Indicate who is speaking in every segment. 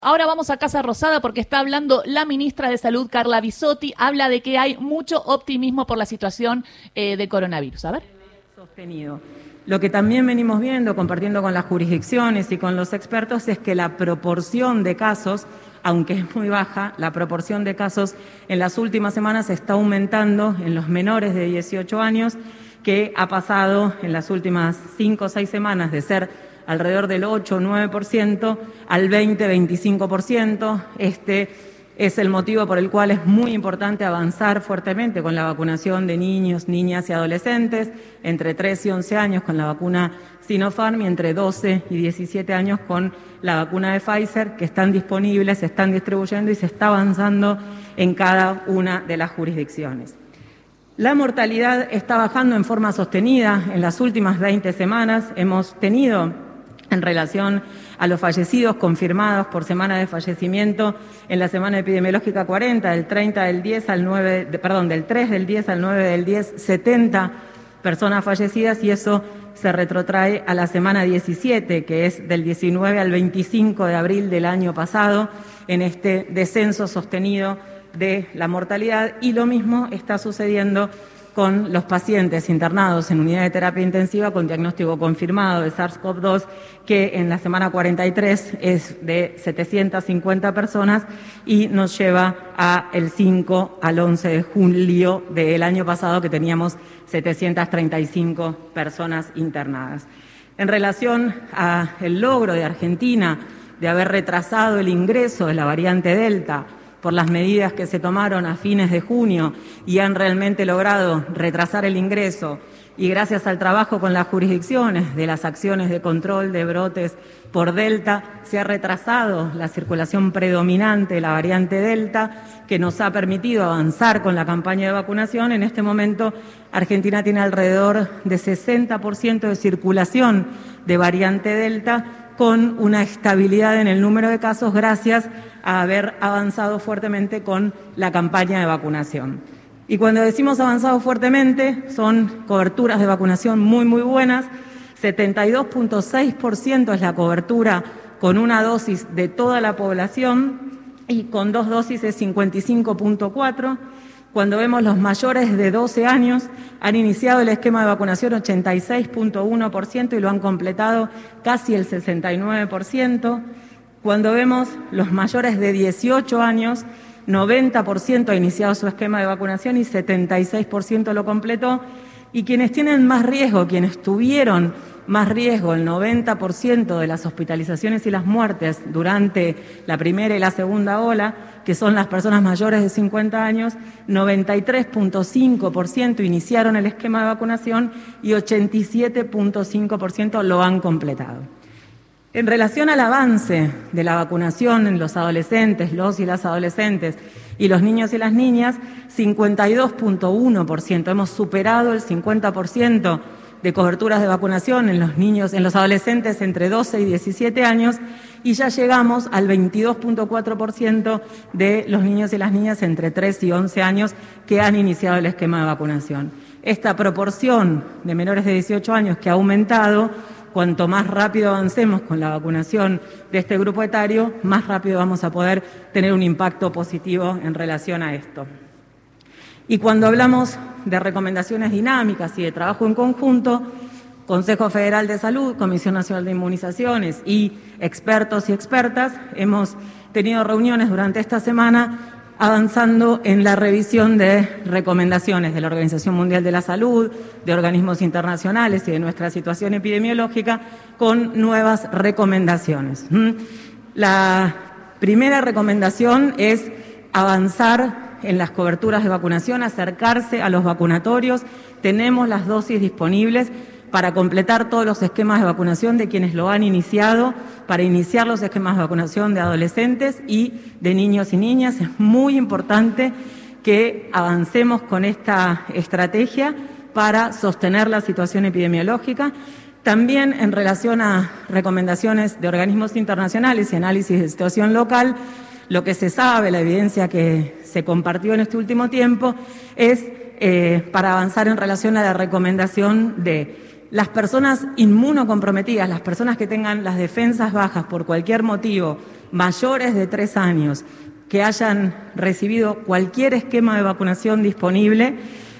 Speaker 1: Ahora vamos a Casa Rosada porque está hablando la ministra de Salud, Carla Bisotti. Habla de que hay mucho optimismo por la situación de coronavirus. A ver.
Speaker 2: Sostenido. Lo que también venimos viendo, compartiendo con las jurisdicciones y con los expertos, es que la proporción de casos, aunque es muy baja, la proporción de casos en las últimas semanas está aumentando en los menores de 18 años, que ha pasado en las últimas 5 o 6 semanas de ser alrededor del 8 o 9% al 20-25%. Este es el motivo por el cual es muy importante avanzar fuertemente con la vacunación de niños, niñas y adolescentes, entre 3 y 11 años con la vacuna Sinopharm y entre 12 y 17 años con la vacuna de Pfizer, que están disponibles, se están distribuyendo y se está avanzando en cada una de las jurisdicciones. La mortalidad está bajando en forma sostenida. En las últimas 20 semanas hemos tenido, en relación a los fallecidos confirmados por semana de fallecimiento, en la semana epidemiológica 40, del 30 del 10 al 9, del 3 del 10 al 9 del 10, 70 personas fallecidas, y eso se retrotrae a la semana 17, que es del 19 al 25 de abril del año pasado, en este descenso sostenido de la mortalidad. Y lo mismo está sucediendo con los pacientes internados en unidad de terapia intensiva con diagnóstico confirmado de SARS-CoV-2, que en la semana 43 es de 750 personas y nos lleva el 5 al 11 de julio del año pasado, que teníamos 735 personas internadas. En relación al logro de Argentina de haber retrasado el ingreso de la variante Delta por las medidas que se tomaron a fines de junio y han realmente logrado retrasar el ingreso, y gracias al trabajo con las jurisdicciones de las acciones de control de brotes por Delta, se ha retrasado la circulación predominante de la variante Delta, que nos ha permitido avanzar con la campaña de vacunación. En este momento, Argentina tiene alrededor de 60% de circulación de variante Delta, con una estabilidad en el número de casos gracias a haber avanzado fuertemente con la campaña de vacunación. Y cuando decimos avanzado fuertemente, son coberturas de vacunación muy buenas. 72.6% es la cobertura con una dosis de toda la población, y con 2 dosis es 55.4%. Cuando vemos los mayores de 12 años, han iniciado el esquema de vacunación 86.1% y lo han completado casi el 69%. Cuando vemos los mayores de 18 años, 90% ha iniciado su esquema de vacunación y 76% lo completó. Y quienes tienen más riesgo, quienes tuvieron más riesgo, el 90% de las hospitalizaciones y las muertes durante la primera y la segunda ola, que son las personas mayores de 50 años, 93.5% iniciaron el esquema de vacunación y 87.5% lo han completado. En relación al avance de la vacunación en los adolescentes, los y las adolescentes y los niños y las niñas, 52.1%. Hemos superado el 50% de coberturas de vacunación en los niños, en los adolescentes entre 12 y 17 años, y ya llegamos al 22.4% de los niños y las niñas entre 3 y 11 años que han iniciado el esquema de vacunación. Esta proporción de menores de 18 años que ha aumentado, cuanto más rápido avancemos con la vacunación de este grupo etario, más rápido vamos a poder tener un impacto positivo en relación a esto. Y cuando hablamos de recomendaciones dinámicas y de trabajo en conjunto, Consejo Federal de Salud, Comisión Nacional de Inmunizaciones y expertos y expertas, hemos tenido reuniones durante esta semana avanzando en la revisión de recomendaciones de la Organización Mundial de la Salud, de organismos internacionales y de nuestra situación epidemiológica, con nuevas recomendaciones. La primera recomendación es avanzar en las coberturas de vacunación, acercarse a los vacunatorios. Tenemos las dosis disponibles para completar todos los esquemas de vacunación de quienes lo han iniciado, para iniciar los esquemas de vacunación de adolescentes y de niños y niñas. Es muy importante que avancemos con esta estrategia para sostener la situación epidemiológica. También en relación a recomendaciones de organismos internacionales y análisis de situación local, lo que se sabe, la evidencia que se compartió en este último tiempo, es para avanzar en relación a la recomendación de Las personas inmunocomprometidas, las personas que tengan las defensas bajas por cualquier motivo, mayores de 3 años, que hayan recibido cualquier esquema de vacunación disponible,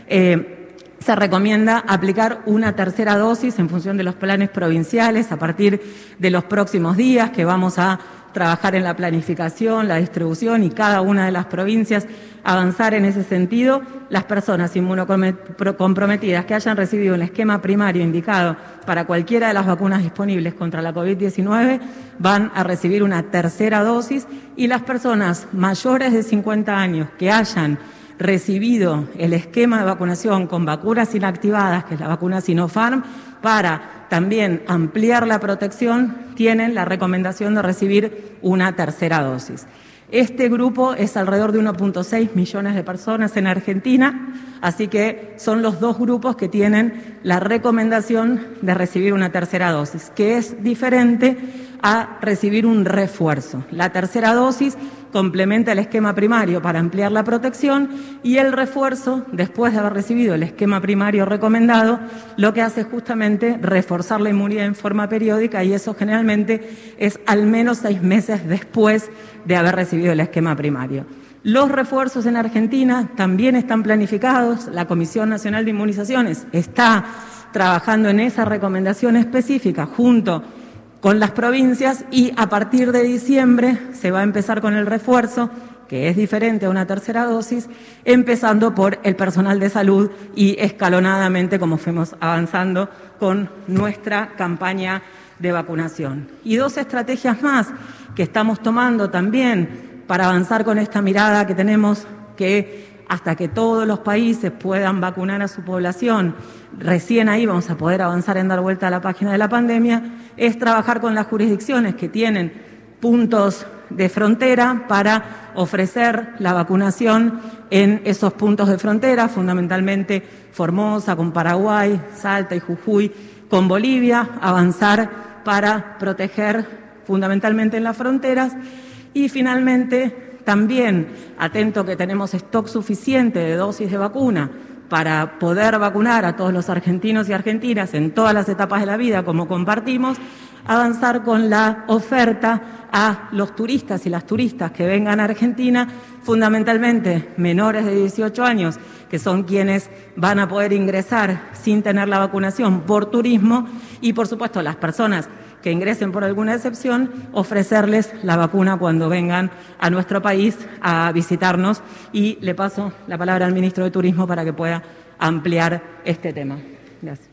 Speaker 2: se recomienda aplicar una tercera dosis en función de los planes provinciales a partir de los próximos días, que vamos a trabajar en la planificación, la distribución y cada una de las provincias avanzar en ese sentido. Las personas inmunocomprometidas que hayan recibido un esquema primario indicado para cualquiera de las vacunas disponibles contra la COVID-19 van a recibir una tercera dosis, y las personas mayores de 50 años que hayan recibido el esquema de vacunación con vacunas inactivadas, que es la vacuna Sinopharm, para también ampliar la protección, tienen la recomendación de recibir una tercera dosis. Este grupo es alrededor de 1.6 millones de personas en Argentina, así que son los dos grupos que tienen la recomendación de recibir una tercera dosis, que es diferente a recibir un refuerzo. La tercera dosis complementa el esquema primario para ampliar la protección, y el refuerzo, después de haber recibido el esquema primario recomendado, lo que hace es justamente reforzar la inmunidad en forma periódica, y eso generalmente es al menos 6 meses después de haber recibido el esquema primario. Los refuerzos en Argentina también están planificados. La Comisión Nacional de Inmunizaciones está trabajando en esa recomendación específica junto con las provincias, y a partir de diciembre se va a empezar con el refuerzo, que es diferente a una tercera dosis, empezando por el personal de salud y escalonadamente como fuimos avanzando con nuestra campaña de vacunación. Y 2 estrategias más que estamos tomando también para avanzar con esta mirada que tenemos, que hasta que todos los países puedan vacunar a su población, recién ahí vamos a poder avanzar en dar vuelta a la página de la pandemia, es trabajar con las jurisdicciones que tienen puntos de frontera para ofrecer la vacunación en esos puntos de frontera, fundamentalmente Formosa, con Paraguay, Salta y Jujuy, con Bolivia, avanzar para proteger fundamentalmente en las fronteras. Y finalmente, también atento que tenemos stock suficiente de dosis de vacuna para poder vacunar a todos los argentinos y argentinas en todas las etapas de la vida, como compartimos, avanzar con la oferta a los turistas y las turistas que vengan a Argentina, fundamentalmente menores de 18 años, que son quienes van a poder ingresar sin tener la vacunación por turismo, y por supuesto las personas que ingresen por alguna excepción, ofrecerles la vacuna cuando vengan a nuestro país a visitarnos. Y le paso la palabra al ministro de Turismo para que pueda ampliar este tema. Gracias.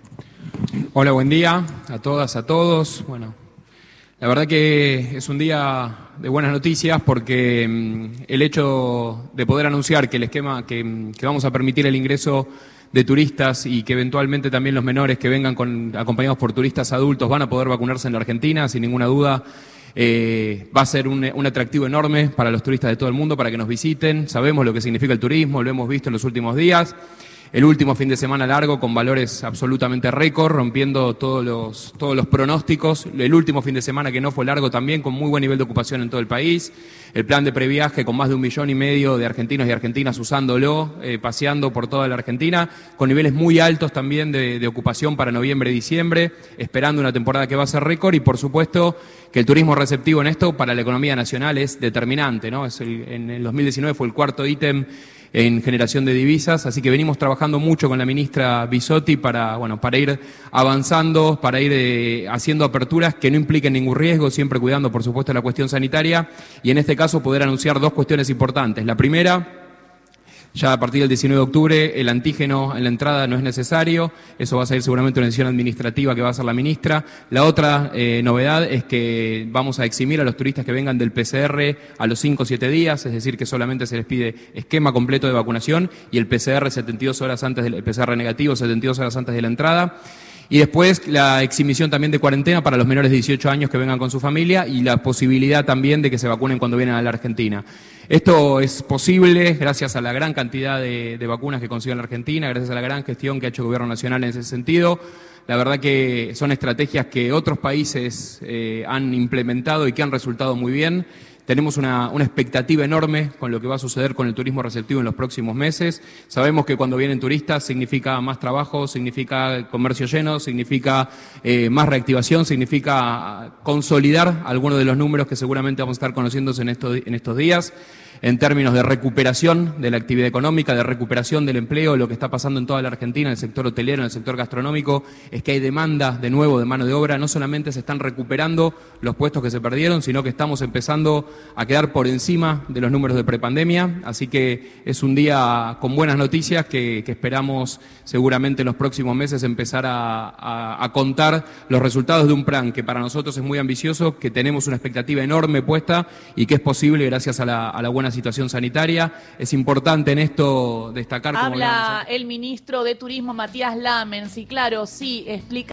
Speaker 3: Hola, buen día a todas, a todos. Bueno, la verdad que es un día de buenas noticias, porque el hecho de poder anunciar que el esquema, que vamos a permitir el ingreso de turistas y que eventualmente también los menores que vengan acompañados por turistas adultos van a poder vacunarse en la Argentina, sin ninguna duda, va a ser un atractivo enorme para los turistas de todo el mundo, para que nos visiten. Sabemos lo que significa el turismo, lo hemos visto en los últimos días. El último fin de semana largo con valores absolutamente récord, rompiendo todos los pronósticos. El último fin de semana que no fue largo también, con muy buen nivel de ocupación en todo el país. El plan de previaje con más de 1,5 millones de argentinos y argentinas usándolo, paseando por toda la Argentina, con niveles muy altos también de ocupación para noviembre y diciembre, esperando una temporada que va a ser récord. Y por supuesto que el turismo receptivo en esto para la economía nacional es determinante, ¿no? En el 2019 fue el 4º ítem en generación de divisas, así que venimos trabajando mucho con la ministra Bisotti para ir avanzando, para ir haciendo aperturas que no impliquen ningún riesgo, siempre cuidando, por supuesto, la cuestión sanitaria, y en este caso poder anunciar 2 cuestiones importantes. La primera, ya a partir del 19 de octubre, el antígeno en la entrada no es necesario. Eso va a ser seguramente una decisión administrativa que va a hacer la ministra. La otra novedad es que vamos a eximir a los turistas que vengan del PCR a los 5 o 7 días, es decir, que solamente se les pide esquema completo de vacunación y el PCR 72 horas antes del PCR negativo, 72 horas antes de la entrada. Y después la exhibición también de cuarentena para los menores de 18 años que vengan con su familia, y la posibilidad también de que se vacunen cuando vienen a la Argentina. Esto es posible gracias a la gran cantidad de vacunas que consigue la Argentina, gracias a la gran gestión que ha hecho el Gobierno Nacional en ese sentido. La verdad que son estrategias que otros países han implementado y que han resultado muy bien. tenemos una expectativa enorme con lo que va a suceder con el turismo receptivo en los próximos meses. Sabemos que cuando vienen turistas significa más trabajo, significa comercio lleno, significa más reactivación, significa consolidar algunos de los números que seguramente vamos a estar conociéndose en estos días, en términos de recuperación de la actividad económica, de recuperación del empleo. Lo que está pasando en toda la Argentina, en el sector hotelero, en el sector gastronómico, es que hay demanda de nuevo de mano de obra. No solamente se están recuperando los puestos que se perdieron, sino que estamos empezando a quedar por encima de los números de prepandemia. Así que es un día con buenas noticias que esperamos seguramente en los próximos meses empezar a contar los resultados de un plan que para nosotros es muy ambicioso, que tenemos una expectativa enorme puesta y que es posible gracias a la buena situación sanitaria. Es importante en esto destacar...
Speaker 1: Habla el ministro de Turismo, Matías Lamens, y claro, sí, explica